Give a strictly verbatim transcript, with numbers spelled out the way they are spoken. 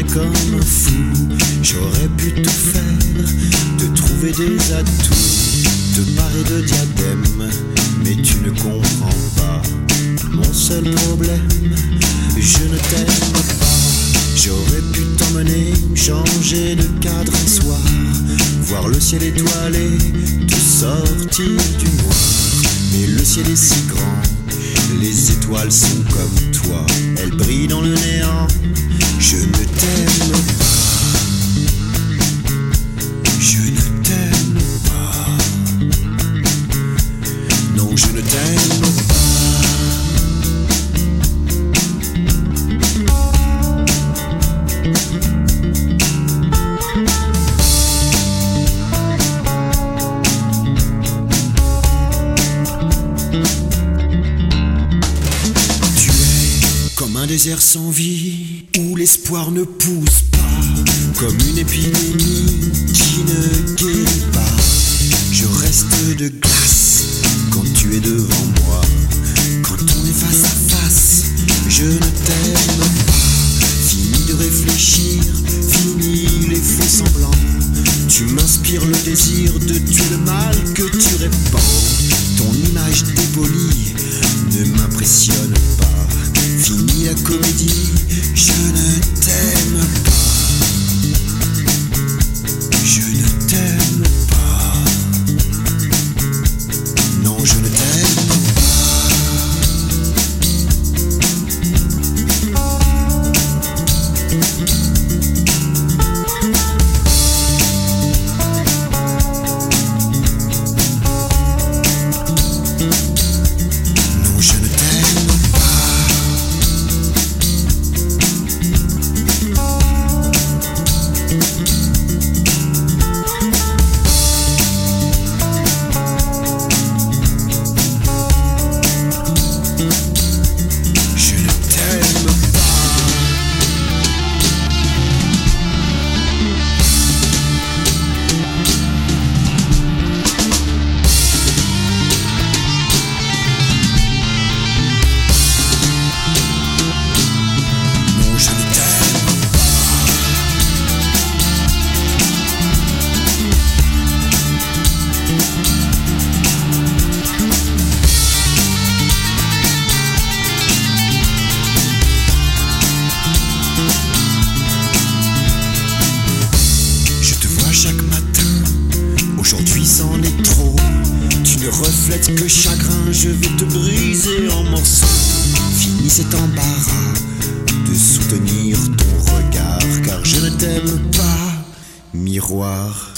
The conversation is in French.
comme un fou. J'aurais pu tout faire, te trouver des atouts, te parer de diadème, mais tu ne comprends pas. Mon seul problème, je ne t'aime pas. J'aurais pu t'emmener, changer de cadre un soir, voir le ciel étoilé, te sortir du noir. Mais le ciel est si grand, les étoiles sont comme toi, elles brillent dans le néant. Je ne t'aime pas, je ne t'aime pas, non je ne t'aime pas. Un désert sans vie, où l'espoir ne pousse pas, comme une épidémie qui ne guérit pas. Je reste de glace quand tu es devant moi, quand on est face à face, je ne t'aime pas. Fini de réfléchir, fini les faux semblants. Tu m'inspires le désir de tuer le mal que tu répands. Ton image dépolie ne m'impressionne pas. Fini la comédie, je ne t'aime pas, je ne t'aime pas, non je ne t'aime non je ne t'aime pas. Chaque matin, aujourd'hui c'en est trop. Tu ne reflètes que chagrin, je vais te briser en morceaux. Fini cet embarras de soutenir ton regard, car je ne t'aime pas, miroir.